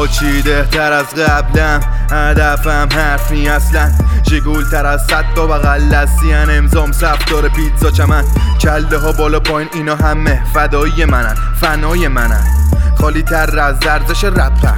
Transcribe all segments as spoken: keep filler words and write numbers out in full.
و چیده تر از قبلم، هدفم حرفی اصلا جگول تر از صد تا بغل دستیان، امضام سفتار پیتزا چمن، کله ها بالا پایین اینا همه فدایی منن، فنای منن، خالی تر از ارزش رپن.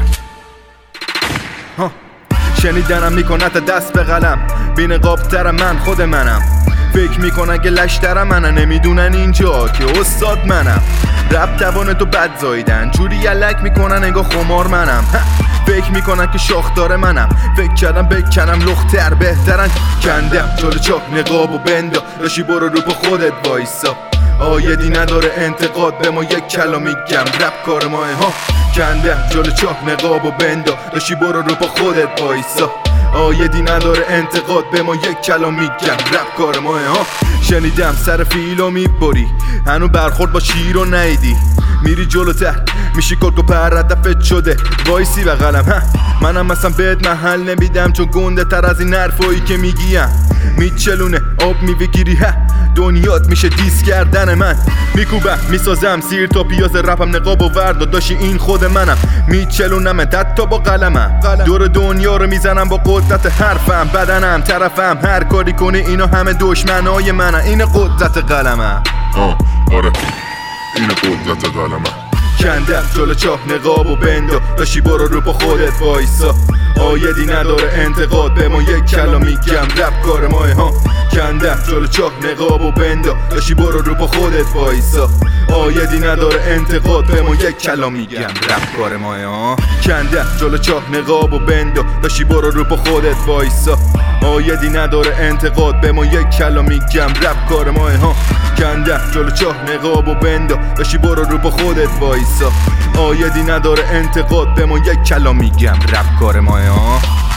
شنیدنم میکنه تا دست به قلم، بی نقاب تر من خود منم، فکر میکنن که لشتر منن، نمیدونن اینجا که استاد منم. رپ توان تو بد زایدن، جوری یلک میکنن انگار خمار منم، فکر میکنن که شاخدار منم، فکر کردم بکنم لختر بهترن، کندم جلو چاک نقاب و بندا، داشی برو رو با خودت وایسا، آیدی نداره انتقاد به ما یک کلا میگم، رپ کار ماه ها، کندم جلو چاک نقاب و بندا، داشی برو رو با خودت وایسا، آیدی نداره انتقاد به ما یک کلا میگم، رپ کار ماه ها. شنیدم سر فیلو میبری، هنو برخورد با شیر و نیدی، میری جلوتر میشی کلک و پر ردفت شده وایسی بغلم، منم مثلا بهت محل نمیدم، چون گنده تر از این حرفایی که میگیم، میچلونه آب میوگیری، دنیات میشه دیس کردن من، میکوبم میسازم سیر تا پیاز، رپم نقاب و وردا داشی این خود منم، میچلونم حتی با قلمم، دور دنیا رو میزنم با قدرت حرفم، بدنم طرفم هر کاری کنی اینا همه دشمنای منن، این قدرت قلمم. آه آره این قدرت قلمم. کندم جلو چاه نقاب و بندا، داشی برو رو با خودت وایسا، آیدی نداره انتقاد به ما یک کلا میگم، رپ کار ماه ها. کندم جلو چاه نقاب و بندا، داشی برو رو با خودت وایسا، آیدی نداره انتقاد به ما یک کلا میگم، رپ کار ماه ها. کندم جلو چاه نقاب و بندا، داشی برو رو با خودت وایسا، آیدی نداره انتقاد به ما یک کلا میگم، رپ کار ماه ها. کندم جلو چاه نقاب و بندا، داشی برو رو با خودت وایسا، آیدی نداره انتقاد به ما یک کلا میگم، رپ کار ماه ها.